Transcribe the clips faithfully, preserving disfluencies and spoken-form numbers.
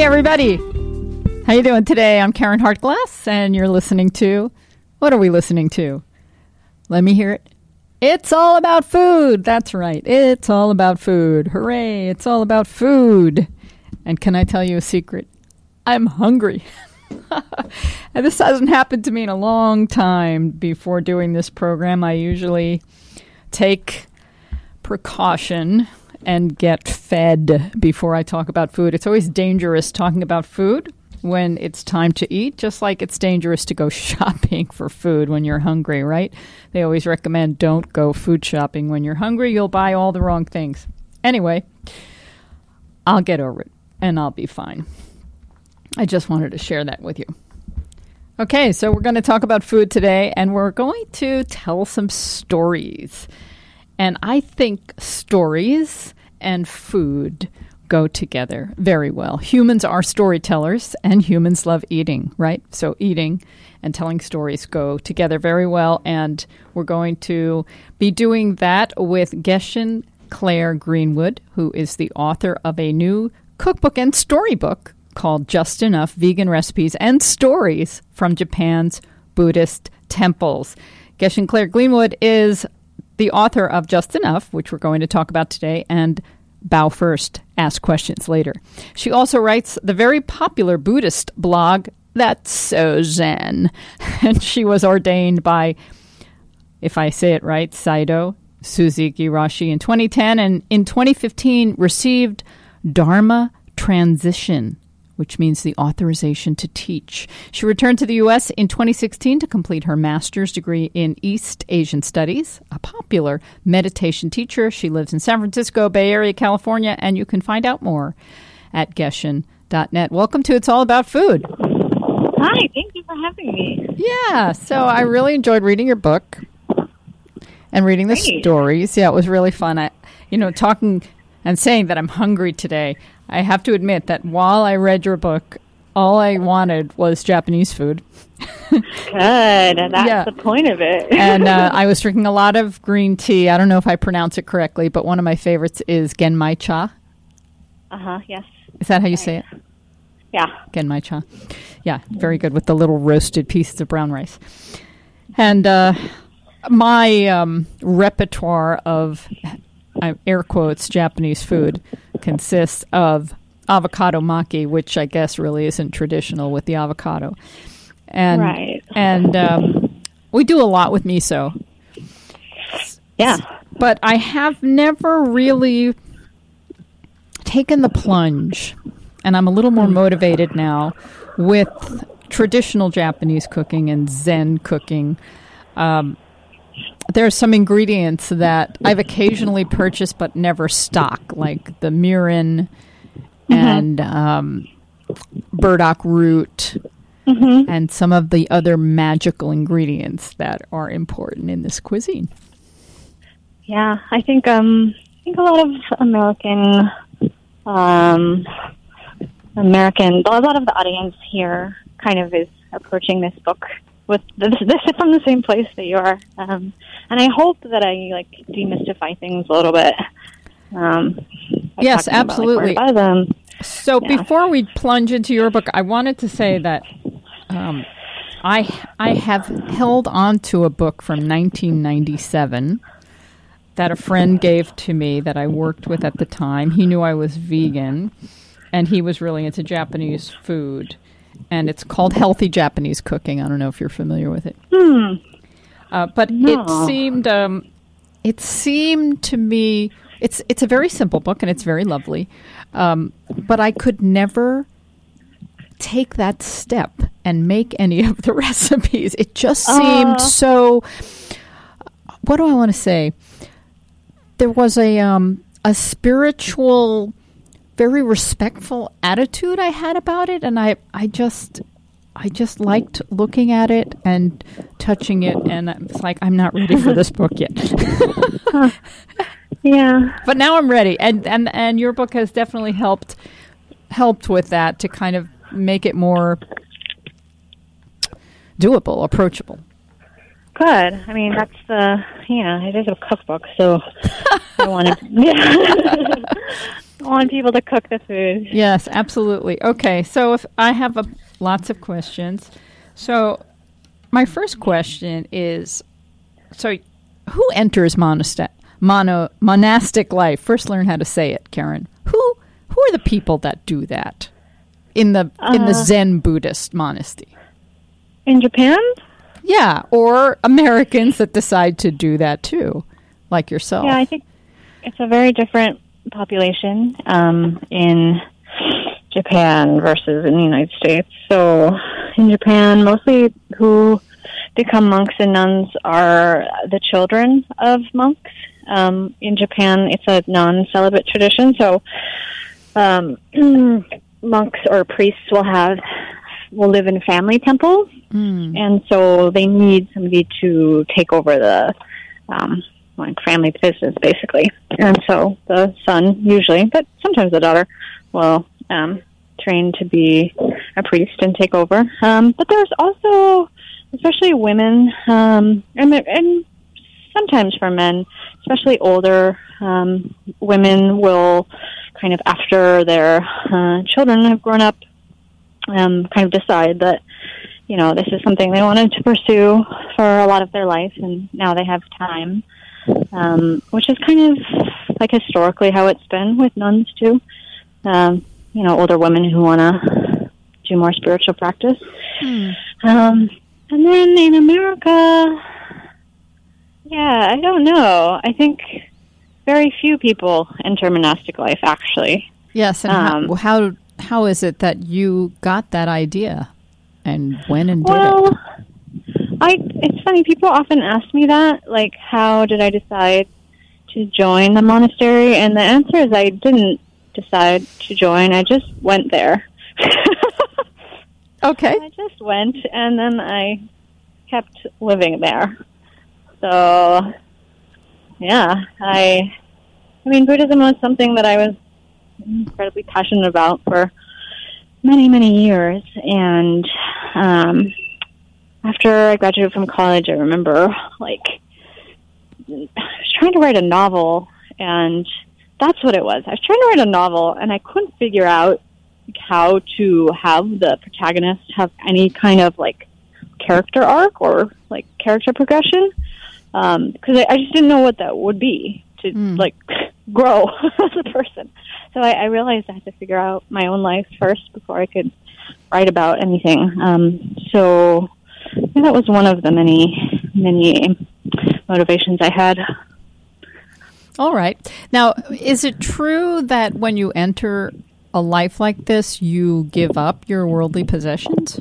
everybody. How you doing today? I'm Karen Hartglass, and you're listening to... What are we listening to? Let me hear it. It's all about food. That's right. It's all about food. Hooray. It's all about food. And can I tell you a secret? I'm hungry. And this hasn't happened to me in a long time before doing this program. I usually take precaution and get fed before I talk about food. It's always dangerous talking about food when it's time to eat, just like it's dangerous to go shopping for food when you're hungry, right? They always recommend don't go food shopping when you're hungry. You'll buy all the wrong things. Anyway, I'll get over it, and I'll be fine. I just wanted to share that with you. Okay, so we're going to talk about food today, and we're going to tell some stories. And I think stories and food go together very well. Humans are storytellers, and humans love eating, right? So eating and telling stories go together very well, and we're going to be doing that with Geshen Claire Greenwood, who is the author of a new cookbook and storybook called Just Enough: Vegan Recipes and Stories from Japan's Buddhist Temples. Geshen Claire Greenwood is the author of Just Enough, which we're going to talk about today, and Bow First, Ask Questions Later. She also writes the very popular Buddhist blog, That's So Zen. And she was ordained by, if I say it right, Saido Suzuki Roshi in twenty ten, and in twenty fifteen received Dharma Transition, which means the authorization to teach. She returned to the U S in twenty sixteen to complete her master's degree in East Asian Studies, a popular meditation teacher. She lives in San Francisco, Bay Area, California, and you can find out more at geshen dot net. Welcome to It's All About Food. Hi, thank you for having me. Yeah, so I really enjoyed reading your book and reading the Great. stories. Yeah, it was really fun. I, you know, talking and saying that I'm hungry today, I have to admit that while I read your book, all I wanted was Japanese food. Good. That's Yeah. the point of it. And uh, I was drinking a lot of green tea. I don't know if I pronounce it correctly, but one of my favorites is Genmai cha. Uh-huh, yes. Is that how you say it? Yeah. Genmai cha. Yeah, very good with the little roasted pieces of brown rice. And uh, my um, repertoire of, uh, air quotes, Japanese food consists of avocado maki, which I guess really isn't traditional with the avocado. And, Right. And um, we do a lot with miso. Yeah. But I have never really taken the plunge, and I'm a little more motivated now with traditional Japanese cooking and Zen cooking. Um, there are some ingredients that I've occasionally purchased but never stock, like the mirin mm-hmm. and um, burdock root mm-hmm. and some of the other magical ingredients that are important in this cuisine. Yeah, I think um, I think a lot of American um, American, a lot of the audience here kind of is approaching this book with this, this is from the same place that you are, um, and I hope that I like demystify things a little bit. Um, yes, absolutely. About, like, them. So yeah. Before we plunge into your book, I wanted to say that um, I I have held on to a book from nineteen ninety-seven that a friend gave to me that I worked with at the time. He knew I was vegan, and he was really into Japanese food. And it's called Healthy Japanese Cooking. I don't know if you're familiar with it. Hmm. Uh, but no. it seemed um, it seemed to me it's it's a very simple book and it's very lovely. Um, but I could never take that step and make any of the recipes. It just seemed uh. so. What do I want to say? There was a um, a spiritual, very respectful attitude I had about it, and I, I just I just liked looking at it and touching it, and it's like, I'm not ready for this book yet. huh. Yeah. But now I'm ready, and, and and your book has definitely helped helped with that to kind of make it more doable, approachable. Good. I mean, that's the, yeah, it is a cookbook, so I wanted, yeah. I want people to cook the food. Yes, absolutely. Okay, so if I have a, lots of questions. So my first question is, so who enters monasta- mono, monastic life? First learn how to say it, Karen. Who who are the people that do that in the uh, in the Zen Buddhist monastery? In Japan? Yeah, or Americans that decide to do that too, like yourself. Yeah, I think it's a very different population um, in Japan versus in the United States. So in Japan, mostly who become monks and nuns are the children of monks. Um, in Japan, it's a non-celibate tradition, so um, monks or priests will have will live in family temples, mm. and so they need somebody to take over the um, like family business, basically. And so the son, usually, but sometimes the daughter, will um, train to be a priest and take over. Um, but there's also, especially women, um, and, and sometimes for men, especially older um, women, will kind of after their uh, children have grown up, um, kind of decide that, you know, this is something they wanted to pursue for a lot of their life, and now they have time, um, which is kind of like historically how it's been with nuns too. Um, you know, older women who want to do more spiritual practice. Hmm. Um, and then in America, yeah, I don't know. I think very few people enter monastic life, actually. Yes, and um, how, how how is it that you got that idea, and when and did well, it? I it's funny. People often ask me that, like, how did I decide to join the monastery? And the answer is I didn't decide to join. I just went there. Okay. I just went, and then I kept living there. So, yeah, I, I mean, Buddhism was something that I was incredibly passionate about for many, many years. And um, after I graduated from college, I remember, like, I was trying to write a novel, and that's what it was. I was trying to write a novel, and I couldn't figure out how to have the protagonist have any kind of, like, character arc or, like, character progression. Um, because I, I just didn't know what that would be to, mm. like, grow as a person. So I, I realized I had to figure out my own life first before I could write about anything. Um, so I think that was one of the many, many motivations I had. All right. Now, is it true that when you enter a life like this, you give up your worldly possessions?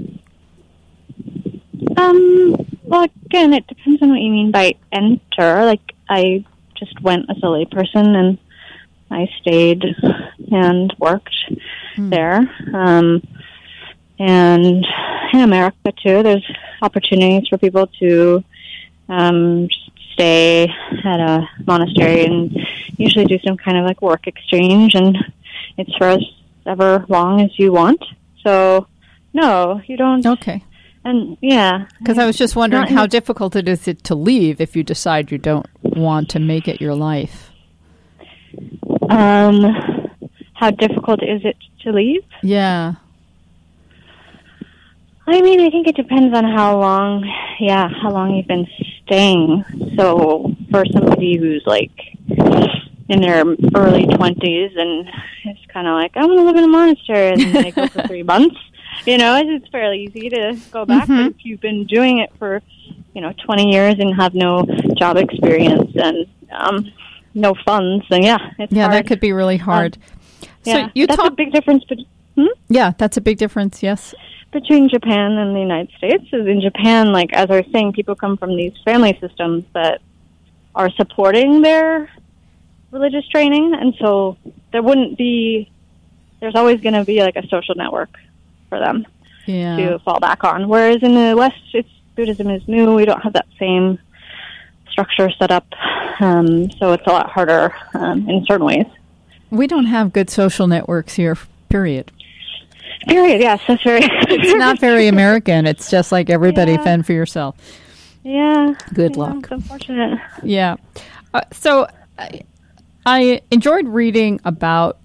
Um... Well, again, it depends on what you mean by enter. Like, I just went as a layperson, and I stayed and worked mm. there. Um, and in America, too, there's opportunities for people to um, just stay at a monastery and usually do some kind of, like, work exchange, and it's for as ever long as you want. So, no, you don't... Okay. And yeah, because I was just wondering how difficult it is it to leave if you decide you don't want to make it your life. Um, how difficult is it to leave? Yeah. I mean, I think it depends on how long, yeah, how long you've been staying. So for somebody who's like in their early twenties and it's kind of like, I want to live in a monastery, and they go for three months. You know, it's fairly easy to go back. Mm-hmm. But if you've been doing it for, you know, twenty years and have no job experience and um, no funds, then yeah, it's yeah, hard. that could be really hard. Um, yeah, so you that's talk- a big difference. Be- hmm? Yeah, that's a big difference. Yes, between Japan and the United States is in Japan, like as I was saying, people come from these family systems that are supporting their religious training, and so there wouldn't be. There's always going to be like a social network for them yeah. to fall back on. Whereas in the West, it's Buddhism is new. We don't have that same structure set up, um, so it's a lot harder um, in certain ways. We don't have good social networks here, period. Period, yes, that's very... It's not very American. It's just like everybody yeah. fend for yourself. Yeah. Good yeah, luck. It's unfortunate. Yeah. Uh, so I, I enjoyed reading about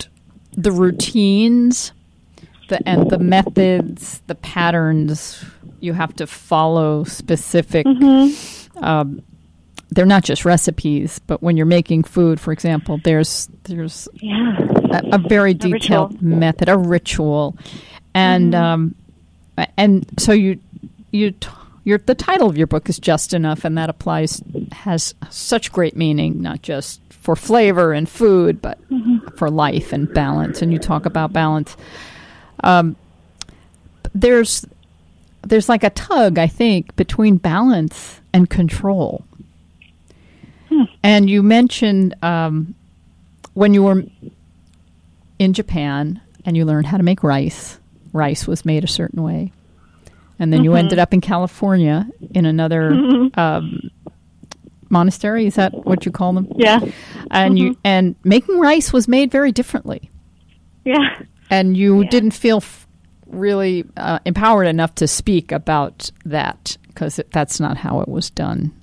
the routines, the and the methods, the patterns you have to follow specific. Mm-hmm. Um, they're not just recipes, but when you're making food, for example, there's there's yeah. a, a very detailed ritual. method, a ritual, and Mm-hmm. um, and so you you. T- Your, the title of your book is Just Enough, and that applies, has such great meaning, not just for flavor and food, but Mm-hmm. for life and balance. And you talk about balance. Um, there's there's like a tug, I think, between balance and control. Hmm. And you mentioned um, when you were in Japan and you learned how to make rice, rice was made a certain way. And then you Mm-hmm. ended up in California in another Mm-hmm. um, monastery. Is that what you call them? Yeah. And Mhm. you and making rice was made very differently. Yeah. And you Yeah. didn't feel f- really uh, empowered enough to speak about that because that's not how it was done.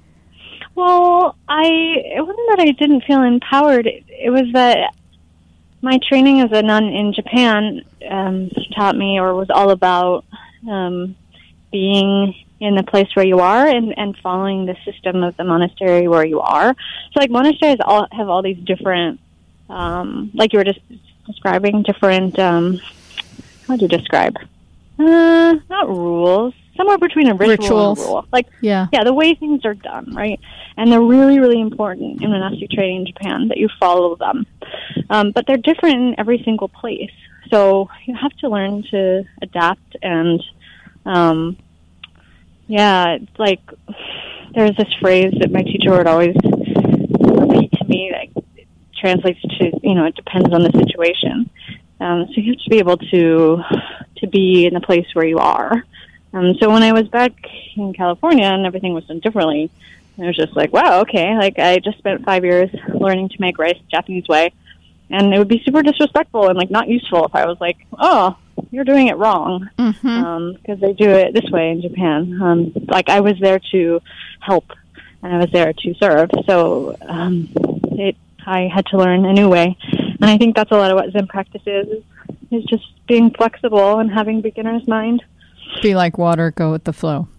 Well, I it wasn't that I didn't feel empowered. It, it was that my training as a nun in Japan um, taught me, or was all about um, being in the place where you are and, and following the system of the monastery where you are. So, like, monasteries all have all these different, um, like you were just describing, different. Um, how do you describe? Uh, not rules. Somewhere between a ritual Rituals. and a rule. Like, Yeah. yeah, the way things are done, right? And they're really, really important in monastic training in Japan that you follow them. Um, but they're different in every single place. So you have to learn to adapt and, um, yeah, it's like there's this phrase that my teacher would always repeat to me that translates to, you know, it depends on the situation. Um, so you have to be able to to be in the place where you are. Um, so when I was back in California and everything was done differently, I was just like, wow, okay. Like, I just spent five years learning to make rice the Japanese way, and it would be super disrespectful and, like, not useful if I was like, oh, you're doing it wrong, because Mm-hmm. um, they do it this way in Japan. Um, like, I was there to help, and I was there to serve, so um, it I had to learn a new way. And I think that's a lot of what Zen practice is, is just being flexible and having beginner's mind. Be like water, go with the flow.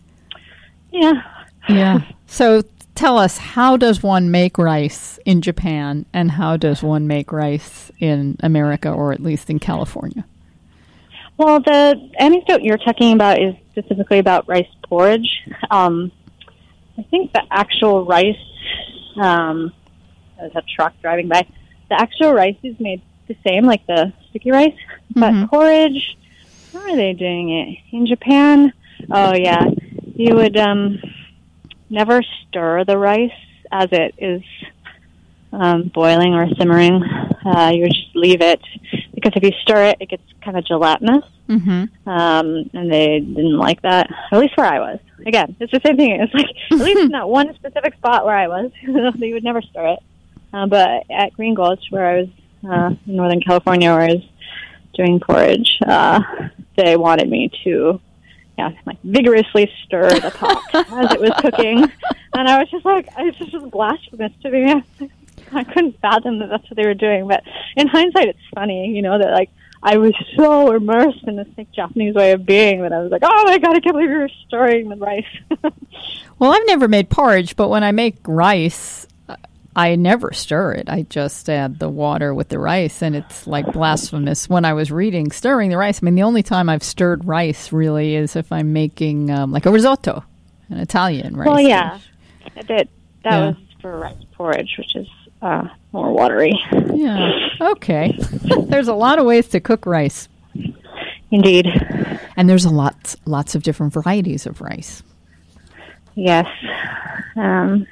Yeah. Yeah. So tell us, how does one make rice in Japan, and how does one make rice in America, or at least in California? Well, the anecdote you're talking about is specifically about rice porridge. Um, I think the actual rice, um, there's a truck driving by, the actual rice is made the same, like the sticky rice, but Mhm. porridge, how are they doing it? In Japan, oh yeah, you would um, never stir the rice as it is um, boiling or simmering. Uh, you would just leave it, because if you stir it, it gets kind of gelatinous. Mm-hmm. Um, and they didn't like that, at least where I was. Again, it's the same thing. It's like, at least in that one specific spot where I was, they would never stir it. Uh, but at Green Gulch, where I was uh, in Northern California, where I was doing porridge, uh, they wanted me to, yeah, like vigorously stir the pot as it was cooking. And I was just like, it's just blasphemous to me. I couldn't fathom that that's what they were doing. But in hindsight, it's funny, you know, that like, I was so immersed in this like, Japanese way of being that I was like, oh my God, I can't believe you're stirring the rice. Well, I've never made porridge, but when I make rice, I never stir it. I just add the water with the rice, and it's like blasphemous. When I was reading stirring the rice, I mean, the only time I've stirred rice really is if I'm making um, like a risotto, an Italian rice. Well, yeah, dish. I did. That Yeah. was for rice porridge, which is uh, more watery. Yeah. Okay. There's a lot of ways to cook rice, Indeed. and there's a lot, lots of different varieties of rice. Yes. Um,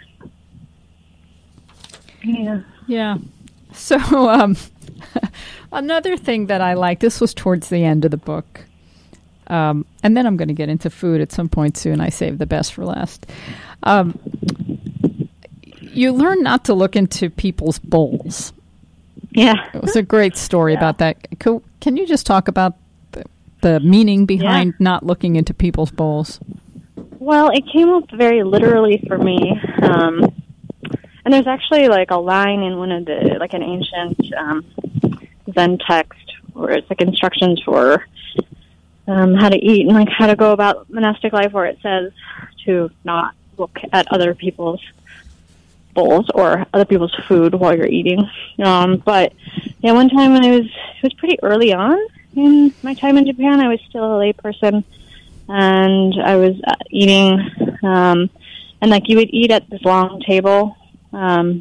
yeah. Yeah. So um, another thing that I like, this was towards the end of the book, um, and then I'm going to get into food at some point soon. I saved the best for last. Um, you learn not to look into people's bowls. Yeah. It was a great story Yeah. about that. Co- Can you just talk about the, the meaning behind Yeah. not looking into people's bowls? Well, it came up very literally for me. Um, and there's actually like a line in one of the, like an ancient um, Zen text where it's like instructions for um, how to eat and like how to go about monastic life, where it says to not look at other people's bowls or other people's food while you're eating. Um, but yeah, one time when I was, it was pretty early on in my time in Japan. I was still a lay person, and I was uh, eating, um, and like you would eat at this long table, um,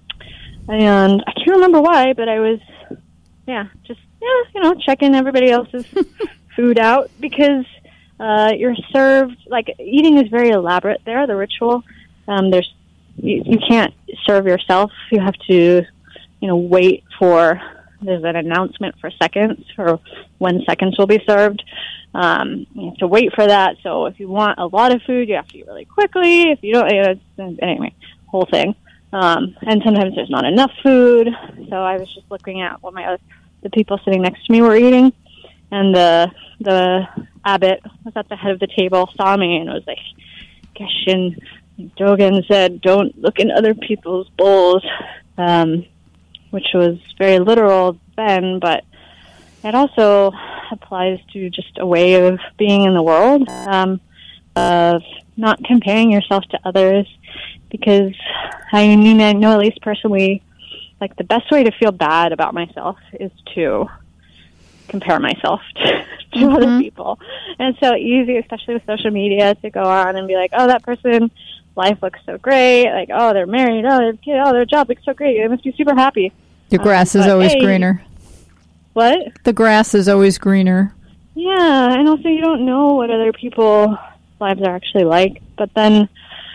and I can't remember why, but I was, yeah, just yeah, you know, checking everybody else's food out, because uh, you're served, like, eating is very elaborate there, the ritual. Um, there's you, you can't serve yourself. You have to, you know, wait for, there's an announcement for seconds, or when seconds will be served. Um, you have to wait for that. So if you want a lot of food, you have to eat really quickly. If you don't, you know, anyway, whole thing. Um, and sometimes there's not enough food. So I was just looking at what my other, the people sitting next to me were eating, and the the abbot was at the head of the table, saw me, and was like, Geshin Dogen said, don't look in other people's bowls, um, which was very literal then, but it also applies to just a way of being in the world, um, of not comparing yourself to others, because I mean, I know at least personally, like, the best way to feel bad about myself is to compare myself to, to mm-hmm. other people. And it's so easy, especially with social media, to go on and be like, oh, that person, life looks so great. Like, oh, they're married. Oh, their kid, oh, their job looks so great. They must be super happy. The grass um, is but, always hey, greener. What? The grass is always greener. Yeah, and also you don't know what other people's lives are actually like. But then,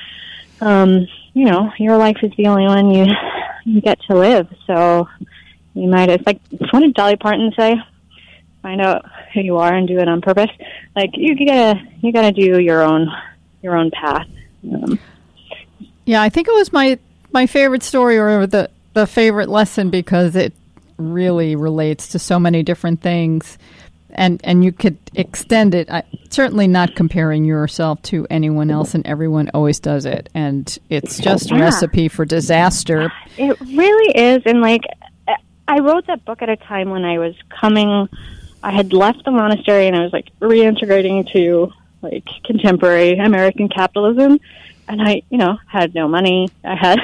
um, you know, your life is the only one you you get to live. So you might, it's like, what did Dolly Parton say? Find out who you are and do it on purpose. Like, you gotta you gotta do your own your own path. Um, yeah, I think it was my my favorite story, or the the favorite lesson, because it really relates to so many different things, and and you could extend it. I, certainly not comparing yourself to anyone else, and everyone always does it, and it's just yeah. a recipe for disaster. It really is, and like, I wrote that book at a time when I was coming. I had left the monastery, and I was like reintegrating to like contemporary American capitalism, and I, you know, had no money. I had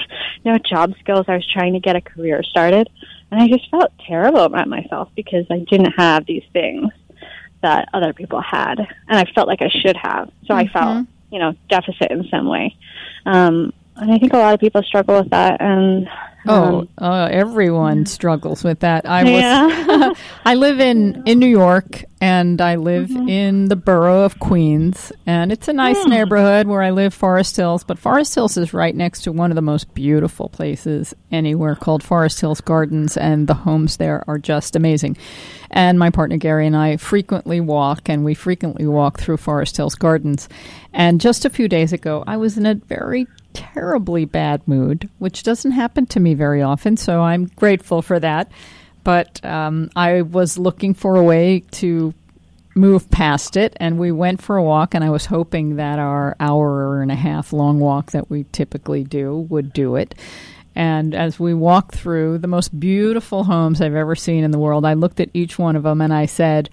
no job skills. I was trying to get a career started, and I just felt terrible about myself because I didn't have these things that other people had, and I felt like I should have. So mm-hmm. I felt, you know, deficit in some way. Um, and I think a lot of people struggle with that, and Oh, uh, everyone struggles with that. I yeah. was, I live in, in New York, and I live mm-hmm. in the borough of Queens, and it's a nice mm. neighborhood where I live, Forest Hills, but Forest Hills is right next to one of the most beautiful places anywhere, called Forest Hills Gardens, and the homes there are just amazing. And my partner Gary and I frequently walk, and we frequently walk through Forest Hills Gardens. And just a few days ago, I was in a very terribly bad mood, which doesn't happen to me very often, so I'm grateful for that. But um, I was looking for a way to move past it, and we went for a walk, and I was hoping that our hour and a half long walk that we typically do would do it. And as we walked through the most beautiful homes I've ever seen in the world, I looked at each one of them and I said,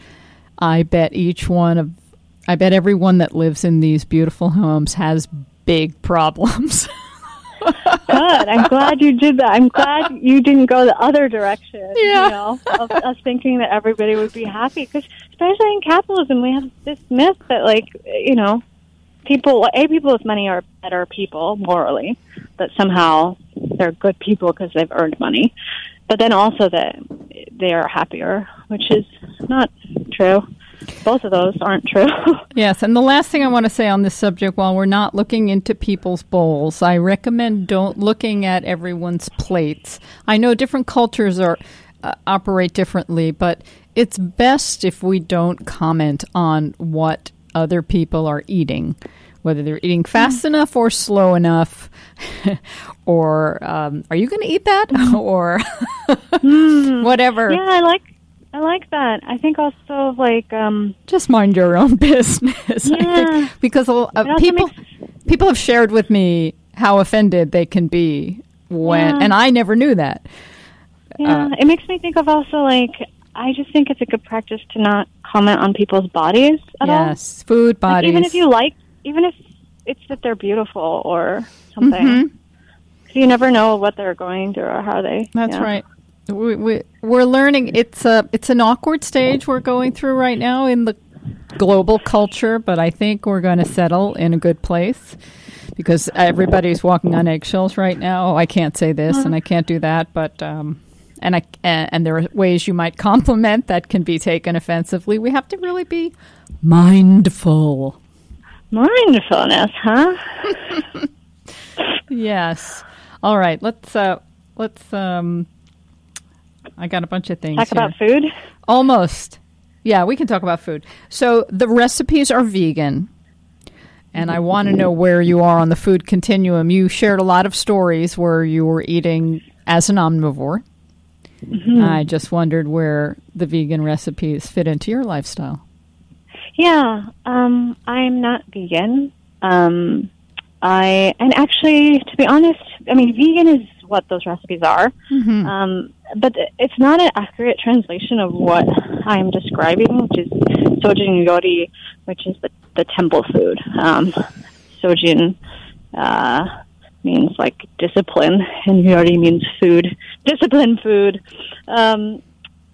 I bet each one of, I bet everyone that lives in these beautiful homes has big problems. Good. I'm glad you did that. I'm glad you didn't go the other direction. Yeah. You know, of us thinking that everybody would be happy. Because especially in capitalism, we have this myth that, like, you know, people, A, people with money are better people morally, that somehow they're good people because they've earned money. But then also that they are happier, which is not true. Both of those aren't true. Yes, and the last thing I want to say on this subject, while we're not looking into people's bowls, I recommend don't looking at everyone's plates. I know different cultures are uh, operate differently, but it's best if we don't comment on what other people are eating, whether they're eating fast mm. enough or slow enough, or um, are you going to eat that, mm. or mm. whatever. Yeah, I like I like that. I think also, like, um, just mind your own business. Yeah. I think, because uh, people makes... people have shared with me how offended they can be when, yeah. and I never knew that. Yeah, uh, it makes me think of also like I just think it's a good practice to not comment on people's bodies at all. yes, food Like, bodies. even if you like, even if it's that they're beautiful or something, Mhm. 'cause you never know what they're going through or how they. That's yeah. right. We, we we're learning. It's a it's an awkward stage we're going through right now in the global culture, but I think we're going to settle in a good place because everybody's walking on eggshells right now. Oh, I can't say this and I can't do that, but um, and I and, and there are ways you might compliment that can be taken offensively. We have to really be mindful. Mindfulness, huh? Yes. All right. Let's uh, let's. Um, I got a bunch of things. Talk here. about food. Almost. Yeah, we can talk about food. So the recipes are vegan, and I want to know where you are on the food continuum. You shared a lot of stories where you were eating as an omnivore. Mm-hmm. I just wondered where the vegan recipes fit into your lifestyle. Yeah, um, I'm not vegan. Um, I and actually, to be honest, I mean, vegan is what those recipes are, Mm-hmm. um, but it's not an accurate translation of what I'm describing, which is sojin yori, which is the, the temple food. Um, sojin uh, means like discipline, and yori means food, discipline food. Um,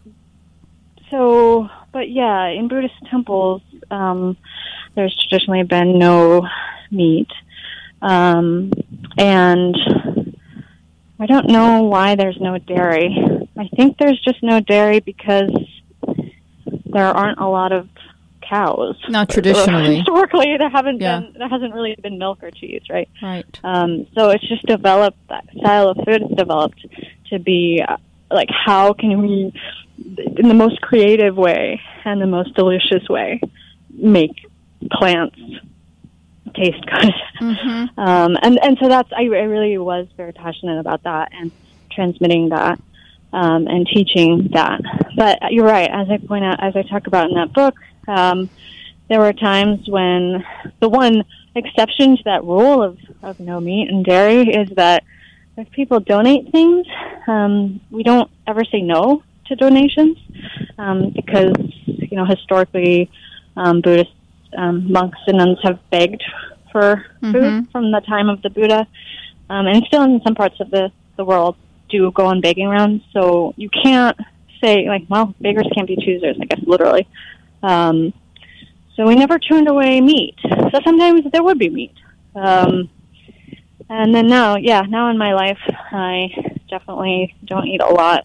so, but yeah, in Buddhist temples, um, there's traditionally been no meat. Um, and I don't know why there's no dairy. I think there's just no dairy because there aren't a lot of cows. Not traditionally. Historically, there haven't Yeah. been. There hasn't really been milk or cheese, right? Right. Um, so it's just developed. That style of food is developed to be uh, like, how can we, in the most creative way and the most delicious way, make plants taste good. Mm-hmm. Um, and, and so that's, I, I really was very passionate about that and transmitting that um, and teaching that. But you're right, as I point out, as I talk about in that book, um, there were times when the one exception to that rule of, of no meat and dairy is that if people donate things, um, we don't ever say no to donations um, because, you know, historically um, Buddhist um, monks and nuns have begged for food Mm-hmm. from the time of the Buddha, um, and still in some parts of the, the world do go on begging rounds. So you can't say, like, well, beggars can't be choosers, I guess, literally. Um, so we never turned away meat. So sometimes there would be meat. Um, and then now, yeah, now in my life, I definitely don't eat a lot.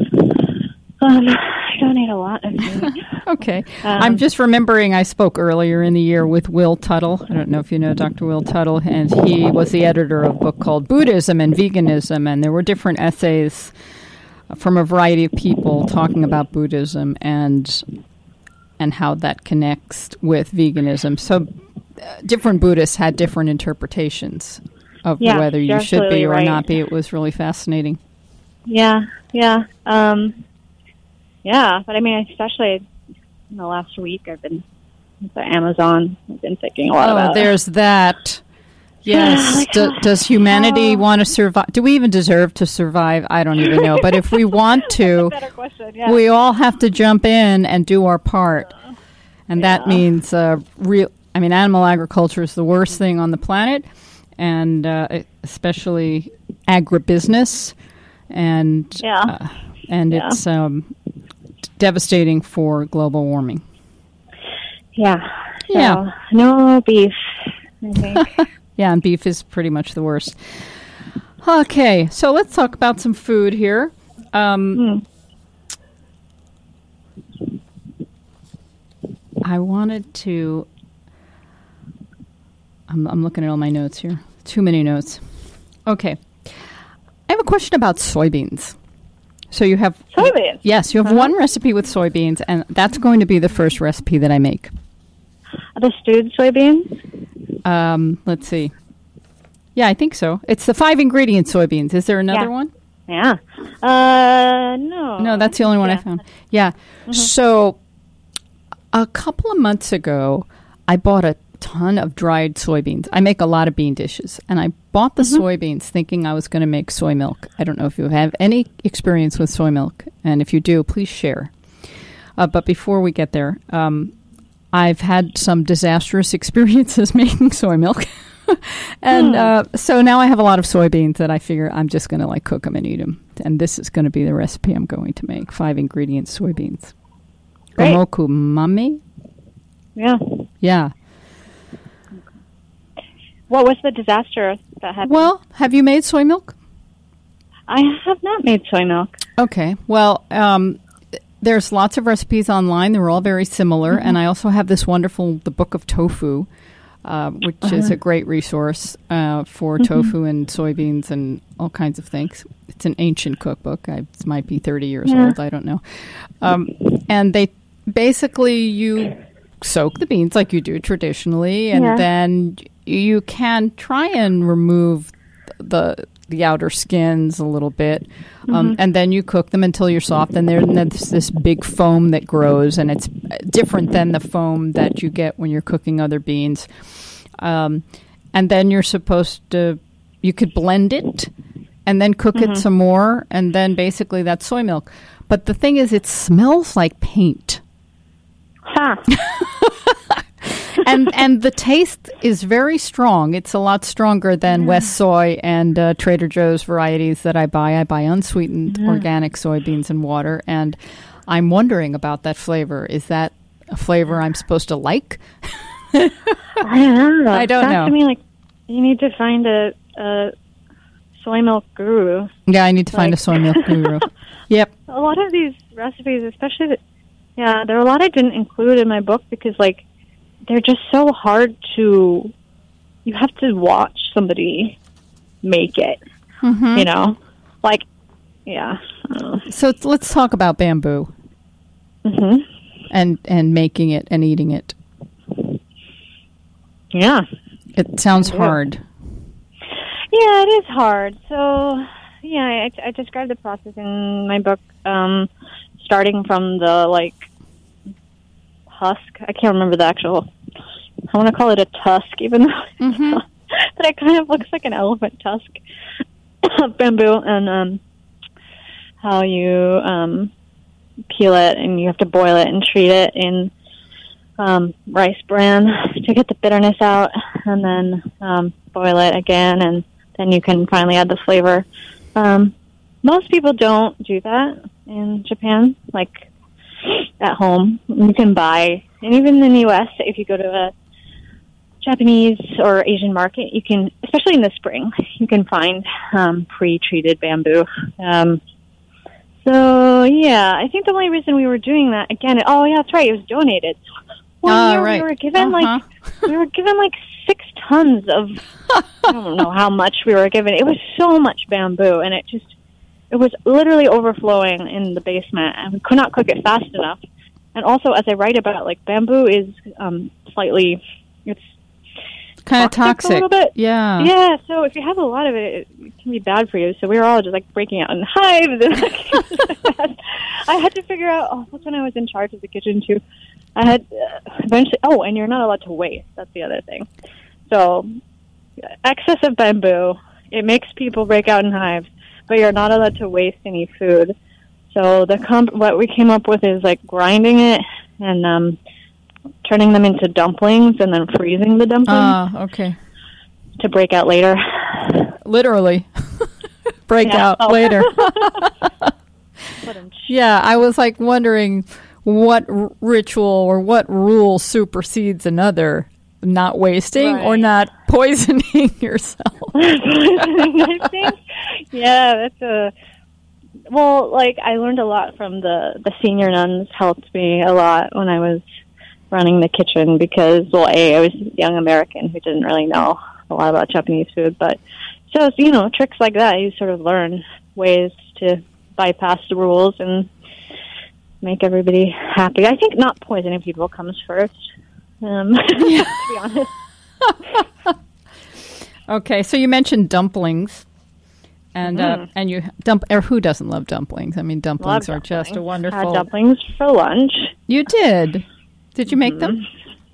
Um, I don't eat a lot of meat. Okay. Um, I'm just remembering I spoke earlier in the year with Will Tuttle. I don't know if you know Doctor Will Tuttle, and he was the editor of a book called Buddhism and Veganism, and there were different essays from a variety of people talking about Buddhism and and how that connects with veganism. So uh, different Buddhists had different interpretations of Yeah, whether you you're should be absolutely or right. not be. It was really fascinating. Yeah, yeah. Um, yeah, but I mean, especially in the last week, I've been with the Amazon. I've been thinking a lot Oh, about there's that. Yes. Like, Do, how- does humanity how- want to survive? Do we even deserve to survive? I don't even know. But if we want to, better question. Yeah. we all have to jump in and do our part. And that Yeah. means uh, real. I mean, animal agriculture is the worst thing on the planet, and uh, especially agribusiness, and Yeah. uh, and Yeah. it's um, devastating for global warming. yeah. So, Yeah. no beef, I think. Yeah, and beef is pretty much the worst. Okay, so let's talk about some food here. Um, Hmm. I wanted to. I'm, I'm looking at all my notes here. Too many notes. Okay. I have a question about soybeans. So you have. Soybeans? Yes, you have Uh-huh. one recipe with soybeans, and that's going to be the first recipe that I make. Are the stewed soybeans? Um, let's see. Yeah, I think so. It's the five ingredient soybeans. Is there another Yeah. one? Yeah. Uh, no. No, that's the only one I Yeah. found. Yeah. So a couple of months ago, I bought a ton of dried soybeans. I make a lot of bean dishes, and I bought the mm-hmm. soybeans thinking I was going to make soy milk. I don't know if you have any experience with soy milk, and if you do, please share. Uh, but before we get there, um, I've had some disastrous experiences making soy milk. and mm. uh, so now I have a lot of soybeans that I figure I'm just going to like cook them and eat them. And this is going to be the recipe I'm going to make. Five ingredient soybeans. Great. Gomoku mame? Yeah. Yeah. What was the disaster that happened? Well, have you made soy milk? I have not made soy milk. Okay. Well, um, there's lots of recipes online. They're all very similar. Mm-hmm. And I also have this wonderful, the Book of Tofu, uh, which uh-huh. is a great resource uh, for mm-hmm. tofu and soybeans and all kinds of things. It's an ancient cookbook. I, it might be thirty years yeah. old. I don't know. Um, and they basically, you soak the beans like you do traditionally, and yeah. then you can try and remove the the outer skins a little bit, um, mm-hmm. and then you cook them until you're soft. And there's this big foam that grows, and it's different than the foam that you get when you're cooking other beans. Um, and then you're supposed to, you could blend it and then cook mm-hmm. it some more, and then basically that's soy milk. But the thing is, it smells like paint. Huh. and and the taste is very strong. It's a lot stronger than yeah. West Soy and uh, Trader Joe's varieties that I buy. I buy unsweetened yeah. organic soybeans and water, and I'm wondering about that flavor. Is that a flavor I'm supposed to like? I don't know. I don't Sounds know. To me like you need to find a, a soy milk guru. Yeah, I need to like, find a soy milk guru. Yep. A lot of these recipes, especially, the, yeah, there are a lot I didn't include in my book because, like, they're just so hard to, you have to watch somebody make it, mm-hmm. you know? Like, yeah. So let's talk about bamboo mm-hmm. and and making it and eating it. Yeah. It sounds yeah. hard. Yeah, it is hard. So, yeah, I, I describe the process in my book, um, starting from the, like, husk. I can't remember the actual, I want to call it a tusk, even though mm-hmm. but it kind of looks like an elephant tusk of bamboo, and um, how you um, peel it, and you have to boil it and treat it in um, rice bran to get the bitterness out, and then um, boil it again, and then you can finally add the flavor. Um, most people don't do that in Japan, like at home. You can buy, and even in the U S, if you go to a Japanese or Asian market, you can, especially in the spring, you can find um, pre-treated bamboo. Um, so, yeah, I think the only reason we were doing that, again, oh, yeah, that's right, it was donated. One uh, year right. we were given, uh-huh. like, we were given, like, six tons of, I don't know how much we were given. It was so much bamboo, and it just, it was literally overflowing in the basement, and we could not cook it fast enough. And also, as I write about, like, bamboo is um, slightly, it's kind of toxic. A little bit. Yeah. Yeah, so if you have a lot of it, it can be bad for you. So we were all just, like, breaking out in hives. And, like, I had to figure out, oh, that's when I was in charge of the kitchen, too. I had uh, eventually, oh, and you're not allowed to waste. That's the other thing. So excess of bamboo, it makes people break out in hives, but you're not allowed to waste any food. So the comp- what we came up with is, like, grinding it and um, turning them into dumplings and then freezing the dumplings. Ah, uh, okay. To break out later. Literally. break yeah. out oh. later. Yeah, I was, like, wondering what r- ritual or what rule supersedes another. Not wasting right. or not poisoning yourself. I think, yeah, that's a, well, like, I learned a lot from the, the senior nuns helped me a lot when I was running the kitchen because, well, A, I was a young American who didn't really know a lot about Japanese food, but so, you know, tricks like that, you sort of learn ways to bypass the rules and make everybody happy. I think not poisoning people comes first. Um, yeah. To be honest. Okay, so you mentioned dumplings, and mm-hmm. uh, and you dump. Or who doesn't love dumplings? I mean, dumplings love are dumplings. Just a wonderful. I had dumplings for lunch. You did? Did you make mm-hmm. them?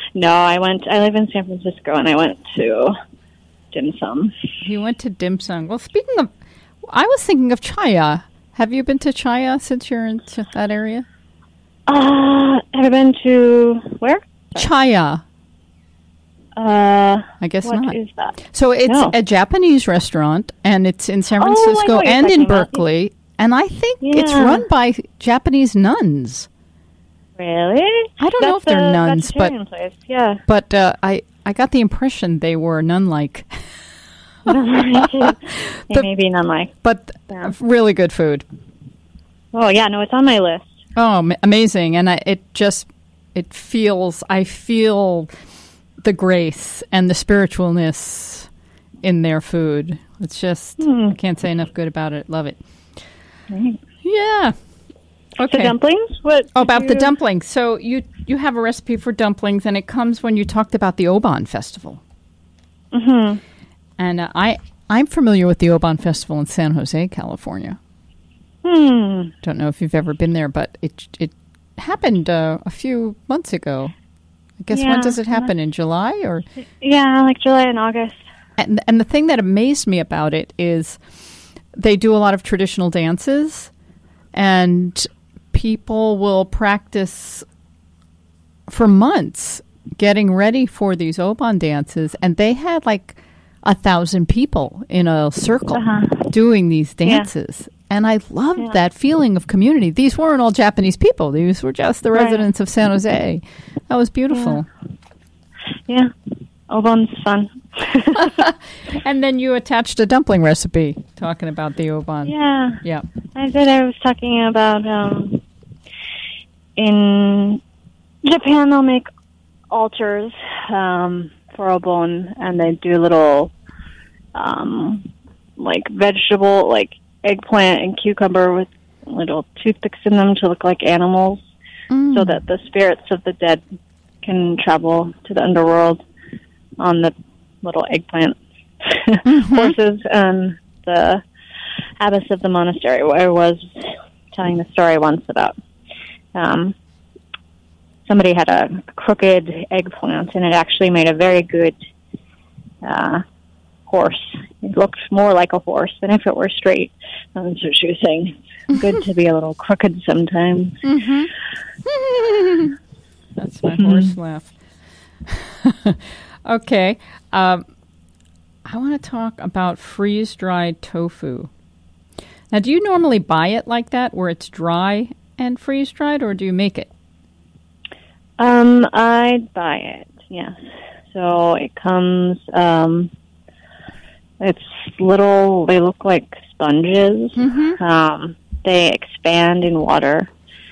No, I went. I live in San Francisco, and I went to dim sum. You went to dim sum. Well, speaking of, I was thinking of Chaya. Have you been to Chaya since you're in that area? Uh, have I been to where? Chaya. Uh, I guess what not. What is that? So it's no. a Japanese restaurant, and it's in San Oh, Francisco I know and in about. Berkeley, and I think Yeah. it's run by Japanese nuns. Really? I don't That's know if they're a nuns, but vegetarian place. Yeah. but uh, I I got the impression they were nun-like. Yeah, maybe not like. But Yeah. really good food. Oh yeah, no, it's on my list. Oh, am- amazing! And I, it just it feels I feel the grace and the spiritualness in their food. It's just Hmm. I can't say enough good about it. Love it. Right. Yeah. Okay. So dumplings? What? Oh, did about the you- dumplings. So you you have a recipe for dumplings, and it comes when you talked about the Oban Festival. Mhm. And uh, I I'm familiar with the Oban Festival in San Jose, California. Hmm. Don't know if you've ever been there, but it it happened uh, a few months ago. I guess when Yeah. does it happen? In July or? Yeah, like July and August. And and the thing that amazed me about it is they do a lot of traditional dances, and people will practice for months getting ready for these Oban dances, and they had like a thousand people in a circle Uh-huh. doing these dances. And I loved Yeah. that feeling of community. These weren't all Japanese people. These were just the Right. residents of San Jose. That was beautiful. Yeah. Oban's fun. And then you attached a dumpling recipe talking about the Oban. Yeah. Yeah. I did. I was talking about um, in Japan they'll make altars um, for obon, and they do little um, like vegetable, like eggplant and cucumber with little toothpicks in them to look like animals, Mm. so that the spirits of the dead can travel to the underworld on the little eggplant Mm-hmm. horses. And the abbess of the monastery where I was telling the story once about um, somebody had a crooked eggplant, and it actually made a very good uh, horse. It looked more like a horse than if it were straight. That's what she was saying. It's good to be a little crooked sometimes. Mm-hmm. That's my Mhm. horse laugh. Okay. Um, I want to talk about freeze-dried tofu. Now, do you normally buy it like that, where it's dry and freeze-dried, or do you make it? Um, I'd buy it, yes. So it comes, um, it's little, they look like sponges. Mm-hmm. Um, they expand in water.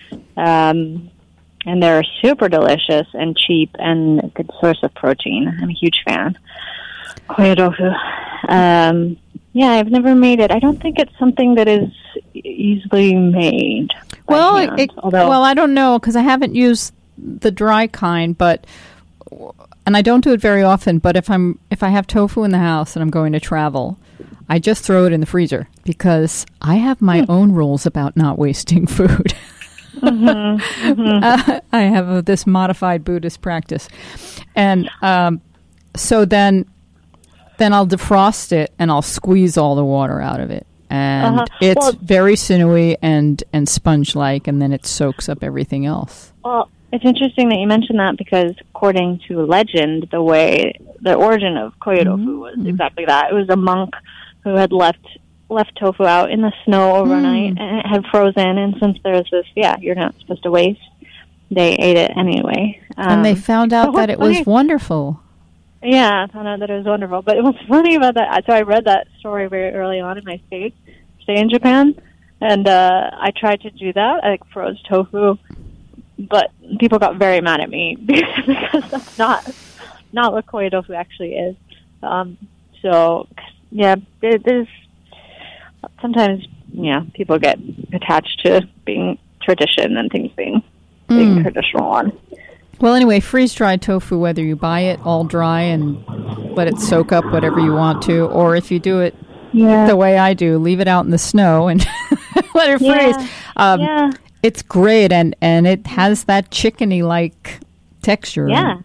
Um, and they're super delicious and cheap and a good source of protein. I'm a huge fan. Koyodofu. Um, yeah, I've never made it. I don't think it's something that is easily made. by Well, hand, it, although, well, I don't know, because I haven't used the dry kind, but and I don't do it very often. But if I'm if I have tofu in the house and I'm going to travel, I just throw it in the freezer because I have my Hmm. own rules about not wasting food. Mhm, mhm. uh, I have uh, this modified Buddhist practice, and um, so then then I'll defrost it and I'll squeeze all the water out of it, and Uh-huh. it's Well- very sinewy and and sponge like, and then it soaks up everything else. Well, it's interesting that you mentioned that, because according to legend, the way the origin of koyodofu was Mm. exactly that. It was a monk who had left left tofu out in the snow overnight, Mm. and it had frozen. And since there's this, yeah, you're not supposed to waste, they ate it anyway. Um, And they found out but that what's it was funny- wonderful. Yeah, I found out that it was wonderful. But what's funny about that, so I read that story very early on in my stay, stay in Japan, and uh, I tried to do that. I like, froze tofu, but people got very mad at me because that's not not what koyodofu actually is. Um, so, yeah, there, there's sometimes, yeah, people get attached to being tradition and things being, being Mm. traditional on. Well, anyway, freeze-dried tofu, whether you buy it all dry and let it soak up whatever you want to, or if you do it Yeah. the way I do, leave it out in the snow and let it Yeah. freeze. Um, yeah. It's great, and, and it has that chickeny-like texture. Yeah.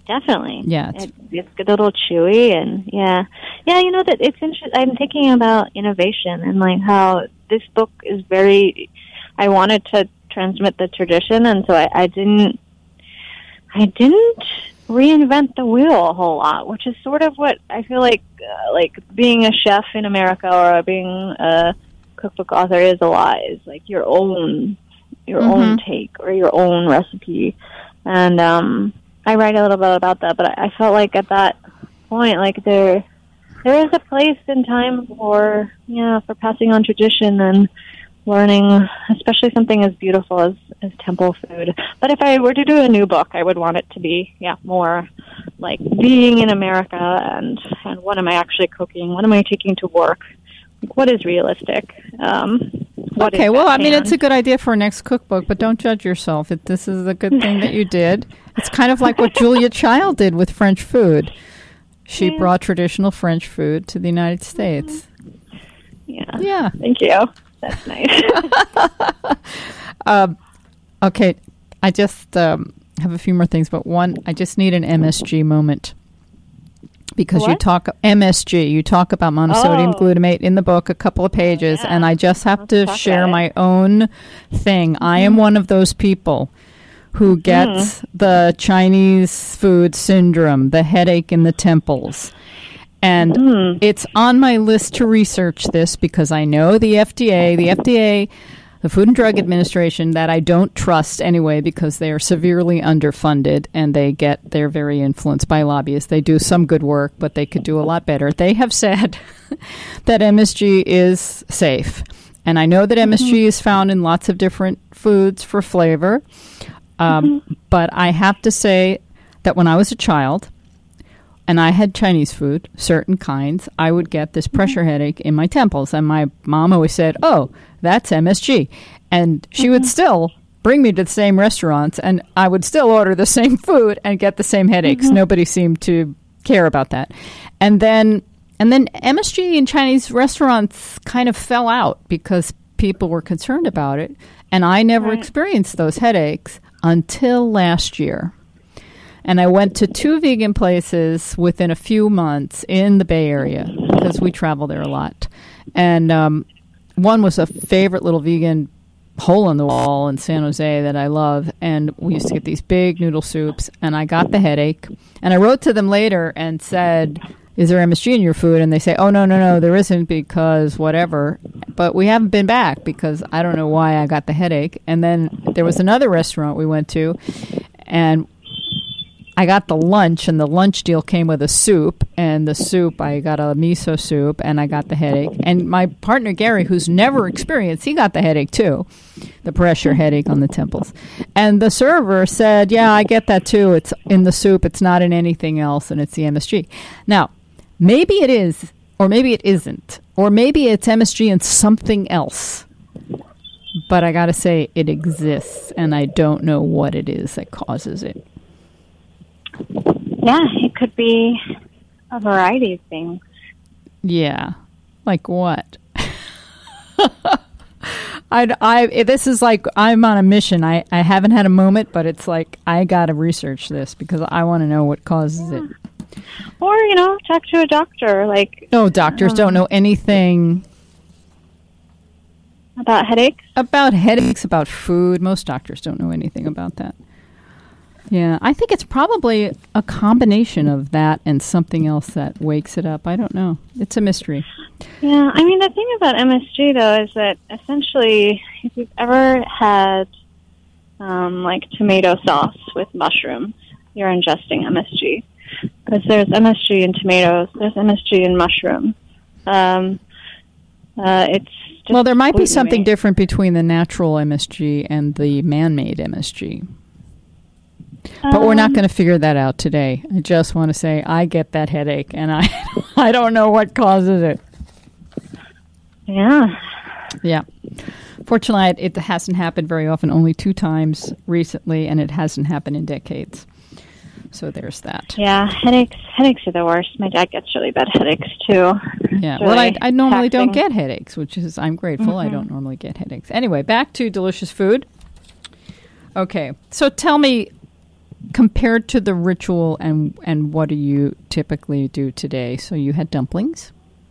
Definitely. Yeah, it's, it, it's a little chewy, and yeah, yeah. You know that it's interesting. I'm thinking about innovation and like how this book is very. I wanted to transmit the tradition, and so I, I didn't. I didn't reinvent the wheel a whole lot, which is sort of what I feel like. Uh, like being a chef in America or being a cookbook author is a lot. Is like your own, your mm-hmm. own take or your own recipe, and um. I write a little bit about that, but I felt like at that point, like there, there is a place and time for, yeah, for passing on tradition and learning, especially something as beautiful as, as temple food. But if I were to do a new book, I would want it to be, yeah, more like being in America and, and what am I actually cooking? What am I taking to work? Like, what is realistic? Um, what okay, is well, I mean, pan? it's a good idea for a next cookbook, but don't judge yourself. It, this is a good thing that you did. It's kind of like what Julia Child did with French food. She yeah. brought traditional French food to the United States. Yeah. Yeah. Thank you. That's nice. um, okay, I just um, have a few more things, but one, I just need an M S G moment. Because what? you talk M S G, you talk about monosodium oh. glutamate in the book, a couple of pages, yeah. and I just have Let's to share my own thing. Mm-hmm. I am one of those people who gets mm. the Chinese food syndrome, the headache in the temples. And mm. it's on my list to research this because I know the F D A, the F D A, the Food and Drug Administration, that I don't trust anyway because they are severely underfunded and they get, they're very influenced by lobbyists. They do some good work, but they could do a lot better. They have said that M S G is safe. And I know that M S G mm-hmm. is found in lots of different foods for flavor. Um, mm-hmm. But I have to say that when I was a child and I had Chinese food, certain kinds, I would get this pressure mm-hmm. headache in my temples. And my mom always said, oh, that's M S G. And she mm-hmm. would still bring me to the same restaurants and I would still order the same food and get the same headaches. Mm-hmm. Nobody seemed to care about that. And then and then M S G in Chinese restaurants kind of fell out because people were concerned about it. And I never right. experienced those headaches until last year. And I went to two vegan places within a few months in the Bay Area because we travel there a lot. And um, one was a favorite little vegan hole in the wall in San Jose that I love. And we used to get these big noodle soups. And I got the headache. And I wrote to them later and said, is there M S G in your food? And they say, oh, no, no, no, there isn't because whatever. But we haven't been back because I don't know why I got the headache. And then there was another restaurant we went to. And I got the lunch, and the lunch deal came with a soup, and the soup, I got a miso soup, and I got the headache. And my partner, Gary, who's never experienced, he got the headache, too, the pressure headache on the temples. And the server said, yeah, I get that, too. It's in the soup. It's not in anything else, and it's the M S G. Now, maybe it is, or maybe it isn't, or maybe it's M S G in something else. But I got to say, it exists, and I don't know what it is that causes it. Yeah, it could be a variety of things. Yeah. Like what? I, I, this is like, I'm on a mission. I, I haven't had a moment, but it's like, I got to research this because I want to know what causes yeah. it. Or, you know, talk to a doctor. Like, no, doctors um, don't know anything. About headaches? About headaches, about food. Most doctors don't know anything about that. Yeah, I think it's probably a combination of that and something else that wakes it up. I don't know. It's a mystery. Yeah, I mean, the thing about M S G, though, is that essentially, if you've ever had, um, like, tomato sauce with mushrooms, you're ingesting M S G. Because there's M S G in tomatoes, there's M S G in mushrooms. Um, uh, it's just well, there might be something different between the natural M S G and the man-made M S G. But we're not going to figure that out today. I just want to say I get that headache, and I I don't know what causes it. Yeah. Yeah. Fortunately, it, it hasn't happened very often, only two times recently, and it hasn't happened in decades. So there's that. Yeah, headaches headaches are the worst. My dad gets really bad headaches, too. Yeah, it's well, really I, I normally taxing. don't get headaches, which is, I'm grateful. Mm-hmm. I don't normally get headaches. Anyway, back to delicious food. Okay, so tell me, compared to the ritual, and and what do you typically do today? So you had dumplings.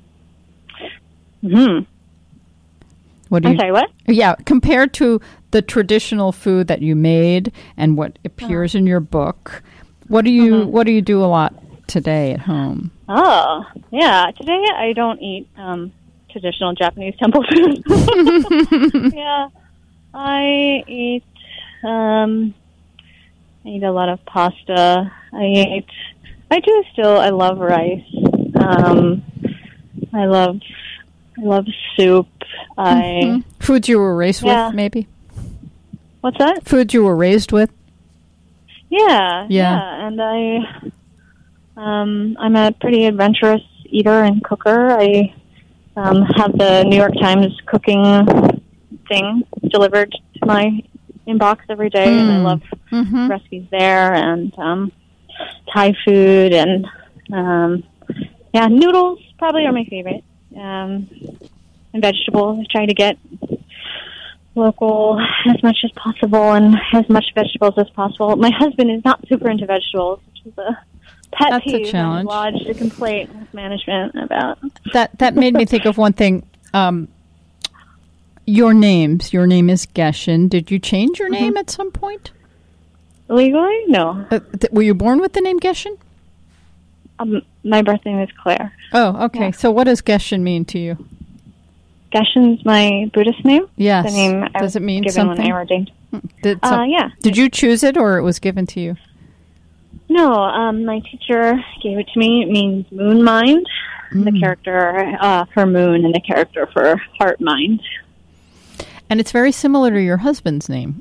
Hmm. What do I'm you, sorry, what? Yeah, compared to the traditional food that you made and what appears Uh-huh. in your book, what do you Mhm. what do you do a lot today at home? Oh, yeah. Today I don't eat um, traditional Japanese temple food. Yeah, I eat. Um, I eat a lot of pasta. I eat. I do still. I love rice. Um, I love. I love soup. I. Mhm. Foods you were raised Yeah. with, maybe? What's that? Foods you were raised with? Yeah, Yeah. yeah, and I, um, I'm a pretty adventurous eater and cooker. I um, have the New York Times cooking thing delivered to my inbox every day, and I Mm. love Mm-hmm. recipes there, and um, Thai food, and um, yeah, noodles probably are my favorite, um, and vegetables. I try to get local as much as possible and as much vegetables as possible. My husband is not super into vegetables, which is a pet That's a peeve. challenge. I'm lodged a complaint with management about. That that made me think of one thing. Um, your names. Your name is Geshen. Did you change your name Mhm. at some point? Legally, no. Uh, th- were you born with the name Geshen? Um, my birth name is Claire. Oh, okay. Yeah. So what does Geshen mean to you? Geshen's my Buddhist name. Yes. The name I Does was it mean given something? when I ordained. Did, Uh, some- yeah. did you choose it, or it was given to you? No, um, my teacher gave it to me. It means moon mind, the Mm. character uh, for moon, and the character for heart mind. And it's very similar to your husband's name.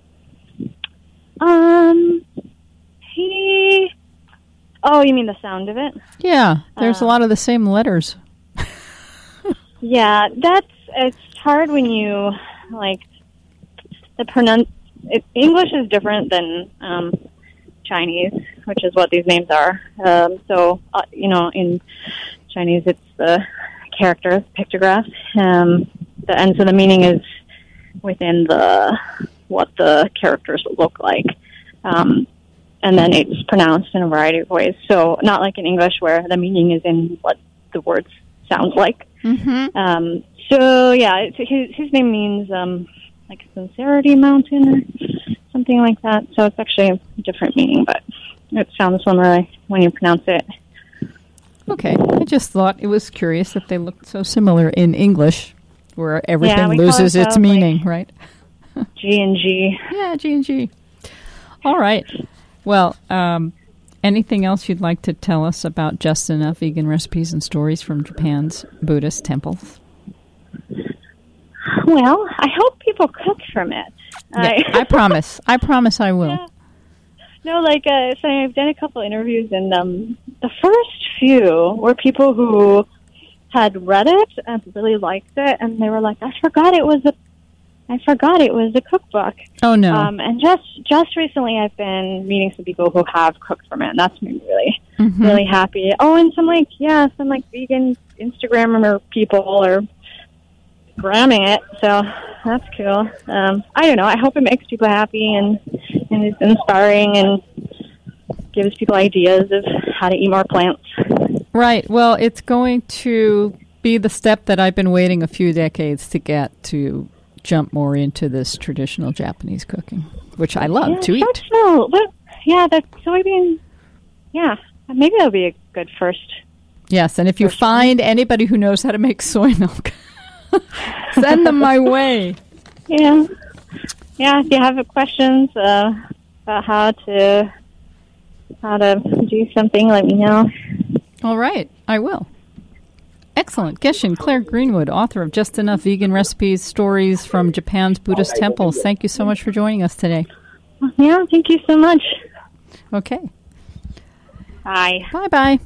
Um, he. Oh, you mean the sound of it? Yeah, there's a Uh, lot of the same letters. Yeah, that's it's hard when you like the pronun. It, English is different than um, Chinese, which is what these names are. Um, so uh, you know, in Chinese, it's the character pictograph, um, the, and so the meaning is within the what the characters look like. Um, and then it's pronounced in a variety of ways. So not like in English where the meaning is in what the words sound like. Mm-hmm. Um, so yeah, it's, his his name means um, like sincerity mountain or something like that. So it's actually a different meaning, but it sounds similar when you pronounce it. Okay, I just thought it was curious that they looked so similar in English, where everything we call loses its ourselves, meaning, like- right? G and G. Yeah, G and G. All right. Well, um, anything else you'd like to tell us about Just Enough Vegan Recipes and Stories from Japan's Buddhist temples? Well, I hope people cook from it. Yeah, I promise. I promise I will. Yeah. No, like, uh, so I've done a couple interviews, and um, the first few were people who had read it and really liked it, and they were like, I forgot it was a, I forgot it was a cookbook. Oh, no. Um, and just just recently, I've been meeting some people who have cooked from it, and that's made me really, Mhm. really happy. Oh, and some, like, yeah, some, like, vegan Instagrammer people are gramming it, so that's cool. Um, I don't know. I hope it makes people happy and, and is inspiring and gives people ideas of how to eat more plants. Right. Well, it's going to be the step that I've been waiting a few decades to get to jump more into this traditional Japanese cooking, which I love yeah, to sure, eat. So, but, yeah, that soybean, yeah, maybe that'll be a good first. Yes, and if you First find anybody who knows how to make soy milk, send them my way. Yeah. Yeah, if you have questions uh, about how to how to do something, let me know. All right, I will. Excellent. Geshen, Claire Greenwood, author of Just Enough Vegan Recipes, Stories from Japan's Buddhist Temples. Thank you so much for joining us today. Yeah, thank you so much. Okay. Bye. Bye-bye.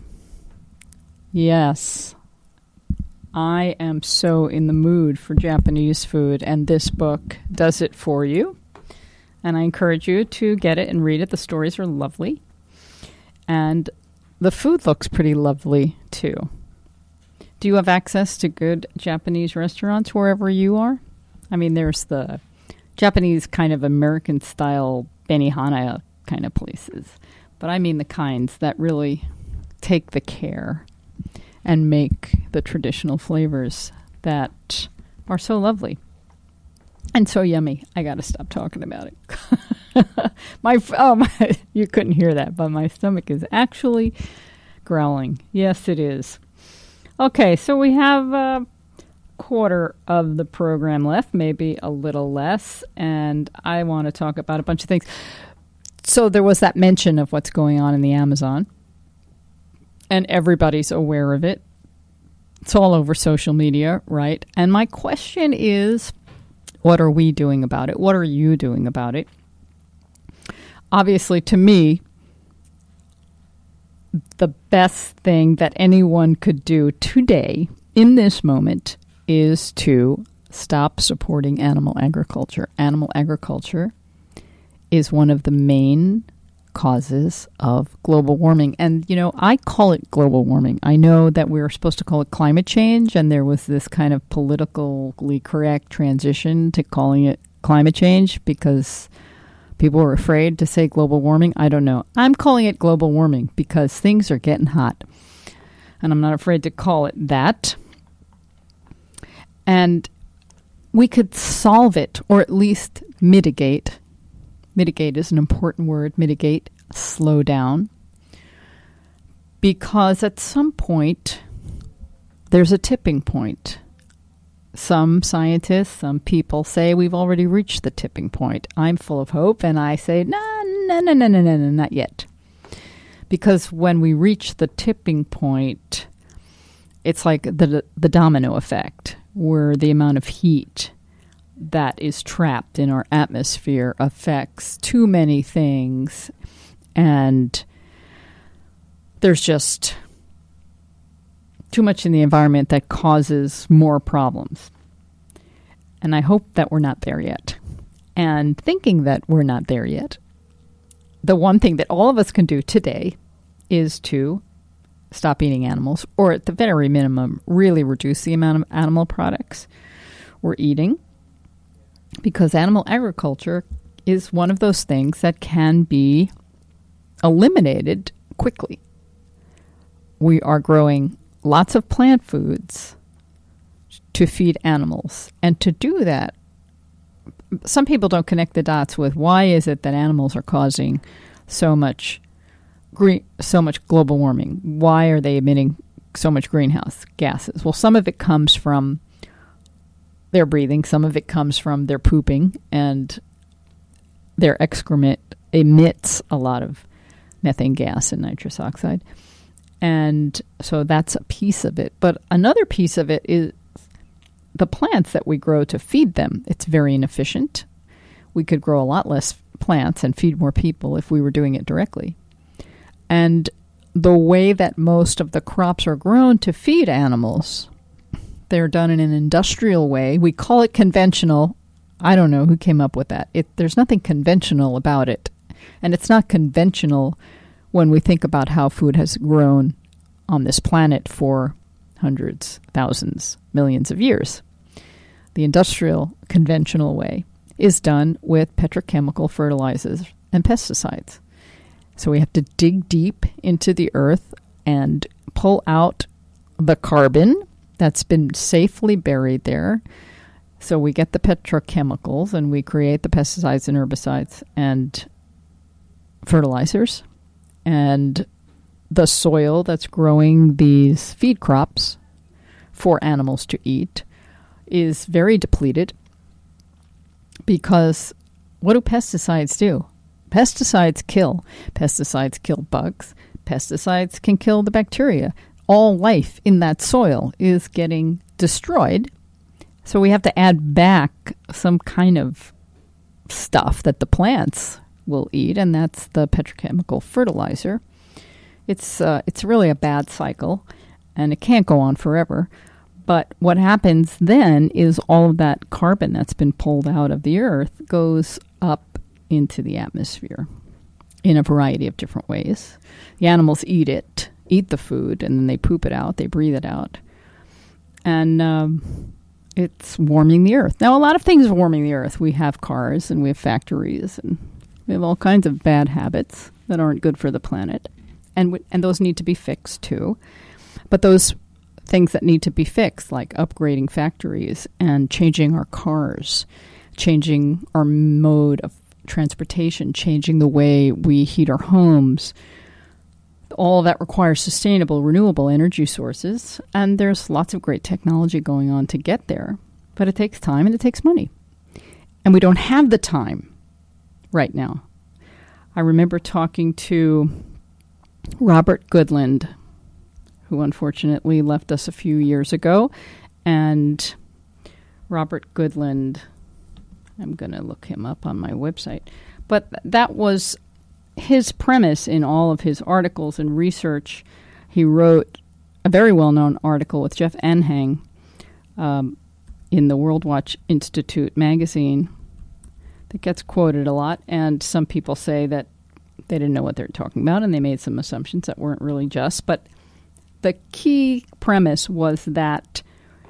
Yes. I am so in the mood for Japanese food, and this book does it for you. And I encourage you to get it and read it. The stories are lovely. And the food looks pretty lovely, too. Do you have access to good Japanese restaurants wherever you are? I mean, there's the Japanese kind of American-style Benihana kind of places. But I mean the kinds that really take the care and make the traditional flavors that are so lovely and so yummy. I got to stop talking about it. my oh my, you couldn't hear that, but my stomach is actually growling. Yes, it is. Okay, so we have a quarter of the program left, maybe a little less, and I want to talk about a bunch of things. So there was that mention of what's going on in the Amazon, and everybody's aware of it. It's all over social media, right? And my question is, what are we doing about it? What are you doing about it? Obviously, to me, the best thing that anyone could do today, in this moment, is to stop supporting animal agriculture. Animal agriculture is one of the main causes of global warming. And, you know, I call it global warming. I know that we were supposed to call it climate change, and there was this kind of politically correct transition to calling it climate change because people were afraid to say global warming. I don't know. I'm calling it global warming because things are getting hot. And I'm not afraid to call it that. And we could solve it, or at least mitigate. Mitigate is an important word. Mitigate, slow down. Because at some point, there's a tipping point. Some scientists, some people say we've already reached the tipping point. I'm full of hope, and I say, no, no, no, no, no, no, no, not yet. Because when we reach the tipping point, it's like the the domino effect, where the amount of heat that is trapped in our atmosphere affects too many things, and there's just too much in the environment that causes more problems. And I hope that we're not there yet. And thinking that we're not there yet, the one thing that all of us can do today is to stop eating animals, or at the very minimum, really reduce the amount of animal products we're eating. Because animal agriculture is one of those things that can be eliminated quickly. We are growing lots of plant foods to feed animals. And to do that, some people don't connect the dots with why is it that animals are causing so much green, so much global warming? Why are they emitting so much greenhouse gases? Well, some of it comes from their breathing. Some of it comes from their pooping, and their excrement emits a lot of methane gas and nitrous oxide. And so that's a piece of it. But another piece of it is the plants that we grow to feed them. It's very inefficient. We could grow a lot less plants and feed more people if we were doing it directly. And the way that most of the crops are grown to feed animals, they're done in an industrial way. We call it conventional. I don't know who came up with that. It, there's nothing conventional about it. And it's not conventional when we think about how food has grown on this planet for hundreds, thousands, millions of years. The industrial, conventional way is done with petrochemical fertilizers and pesticides. So we have to dig deep into the earth and pull out the carbon that's been safely buried there. So we get the petrochemicals and we create the pesticides and herbicides and fertilizers. And the soil that's growing these feed crops for animals to eat is very depleted, because what do pesticides do? Pesticides kill. Pesticides kill bugs. Pesticides can kill the bacteria. All life in that soil is getting destroyed. So we have to add back some kind of stuff that the plants will eat, and that's the petrochemical fertilizer. It's uh, it's really a bad cycle, and it can't go on forever. But what happens then is all of that carbon that's been pulled out of the earth goes up into the atmosphere in a variety of different ways. The animals eat it, eat the food, and then they poop it out. They breathe it out. And um, it's warming the earth. Now, a lot of things are warming the earth. We have cars, and we have factories, and We have all kinds of bad habits that aren't good for the planet, and w- and those need to be fixed too. But those things that need to be fixed, like upgrading factories and changing our cars, changing our mode of transportation, changing the way we heat our homes, all of that requires sustainable, renewable energy sources, and there's lots of great technology going on to get there, but it takes time and it takes money. And we don't have the time right now. I remember talking to Robert Goodland, who unfortunately left us a few years ago, and Robert Goodland, I'm going to look him up on my website, but that was his premise in all of his articles and research. He wrote a very well-known article with Jeff Anhang um, in the World Watch Institute magazine that gets quoted a lot, and some people say that they didn't know what they were talking about and they made some assumptions that weren't really just. But the key premise was that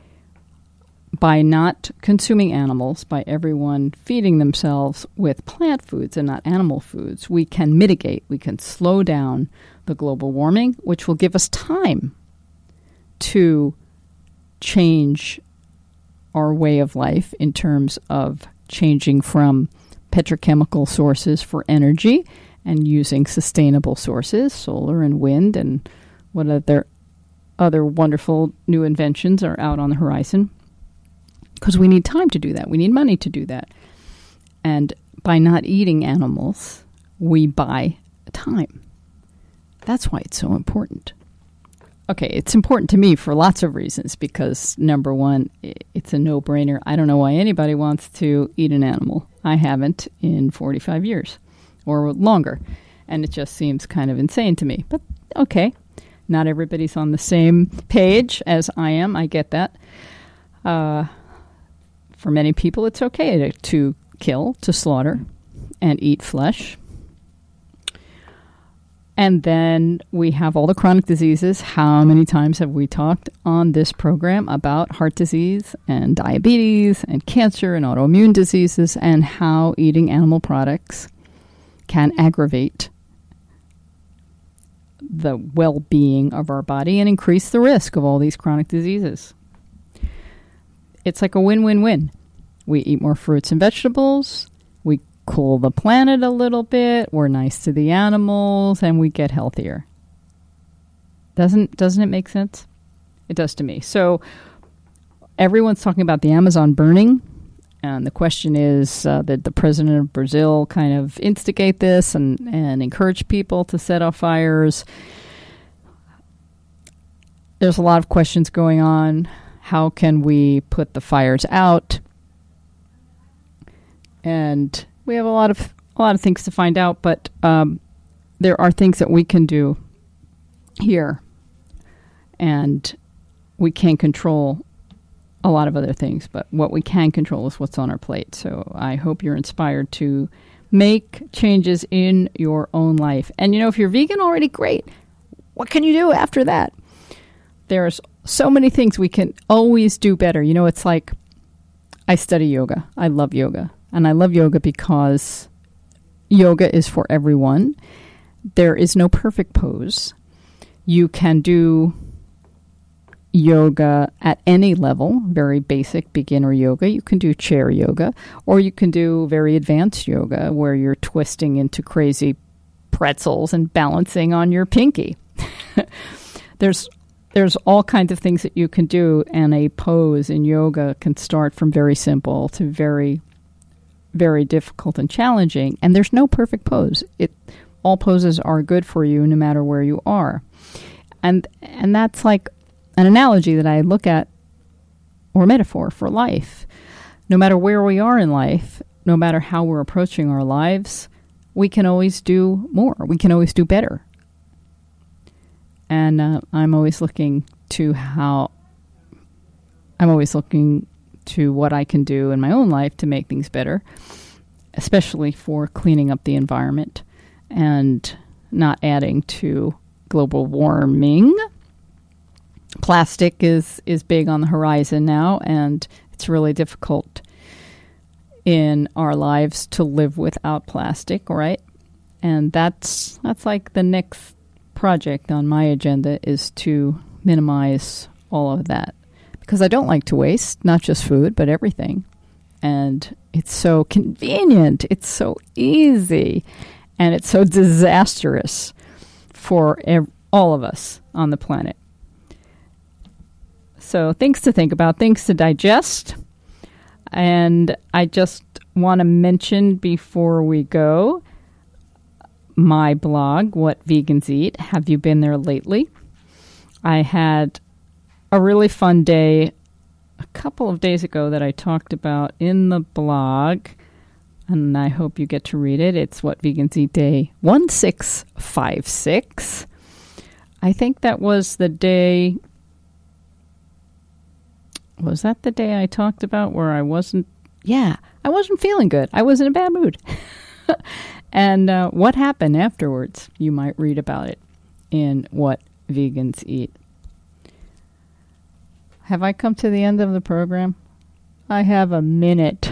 by not consuming animals, by everyone feeding themselves with plant foods and not animal foods, we can mitigate, we can slow down the global warming, which will give us time to change our way of life in terms of changing from petrochemical sources for energy and using sustainable sources, solar and wind, and what other other wonderful new inventions are out on the horizon. Because we need time to do that. We need money to do that. And by not eating animals, we buy time. That's why it's so important. Okay, it's important to me for lots of reasons because, number one, it's a no-brainer. I don't know why anybody wants to eat an animal. I haven't in forty-five years or longer. And it just seems kind of insane to me. But, okay, not everybody's on the same page as I am. I get that. Uh... For many people, it's okay to, to kill, to slaughter, and eat flesh. And then we have all the chronic diseases. How many times have we talked on this program about heart disease and diabetes and cancer and autoimmune diseases and how eating animal products can aggravate the well-being of our body and increase the risk of all these chronic diseases. It's like a win-win-win. We eat more fruits and vegetables, we cool the planet a little bit, we're nice to the animals, and we get healthier. Doesn't doesn't it make sense? It does to me. So everyone's talking about the Amazon burning, and the question is, uh, did the president of Brazil kind of instigate this and, and encourage people to set off fires? There's a lot of questions going on. How can we put the fires out? And we have a lot of a lot of things to find out, but um, there are things that we can do here, and we can't control a lot of other things. But what we can control is what's on our plate. So I hope you're inspired to make changes in your own life. And you know, if you're vegan already, great. What can you do after that? There's so many things we can always do better. You know, it's like I study yoga. I love yoga. And I love yoga because yoga is for everyone. There is no perfect pose. You can do yoga at any level, very basic beginner yoga. You can do chair yoga, or you can do very advanced yoga where you're twisting into crazy pretzels and balancing on your pinky. There's There's all kinds of things that you can do, and a pose in yoga can start from very simple to very, very difficult and challenging. And there's no perfect pose. It all poses are good for you no matter where you are. And and that's like an analogy that I look at, or metaphor for life. No matter where we are in life, no matter how we're approaching our lives, we can always do more. We can always do better. And uh, I'm always looking to how, I'm always looking to what I can do in my own life to make things better, especially for cleaning up the environment and not adding to global warming. Plastic is, is big on the horizon now, and it's really difficult in our lives to live without plastic, right? And that's that's like the next project on my agenda, is to minimize all of that. Because I don't like to waste, not just food, but everything. And it's so convenient. It's so easy. And it's so disastrous for ev- all of us on the planet. So things to think about, things to digest. And I just want to mention before we go, my blog, What Vegans Eat. Have you been there lately? I had a really fun day a couple of days ago that I talked about in the blog, and I hope you get to read it. It's What Vegans Eat Day one six five six. I think that was the day... Was that the day I talked about where I wasn't... Yeah, I wasn't feeling good. I was in a bad mood. And uh, what happened afterwards, you might read about it in What Vegans Eat. Have I come to the end of the program? I have a minute.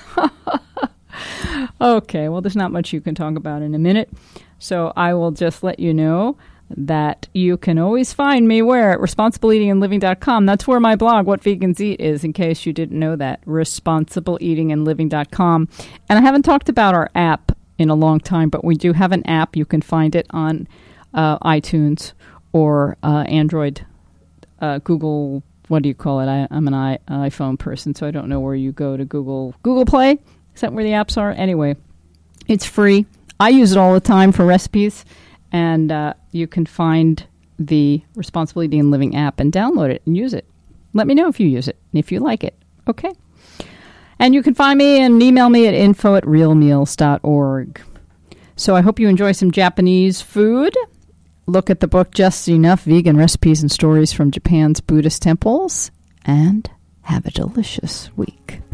Okay, well, there's not much you can talk about in a minute. So I will just let you know that you can always find me where? At responsible eating and living dot com. That's where my blog, What Vegans Eat, is, in case you didn't know that. responsible eating and living dot com. And I haven't talked about our app in a long time, but we do have an app. You can find it on uh, iTunes or uh, Android, uh, Google, what do you call it? I, I'm an I, iPhone person, so I don't know where you go to Google. Google Play? Is that where the apps are? Anyway, it's free. I use it all the time for recipes. And uh, you can find the Responsible Eating and Living app and download it and use it. Let me know if you use it, if you like it. Okay? And you can find me and email me at info at real meals dot org. So I hope you enjoy some Japanese food. Look at the book Just Enough, Vegan Recipes and Stories from Japan's Buddhist Temples. And have a delicious week.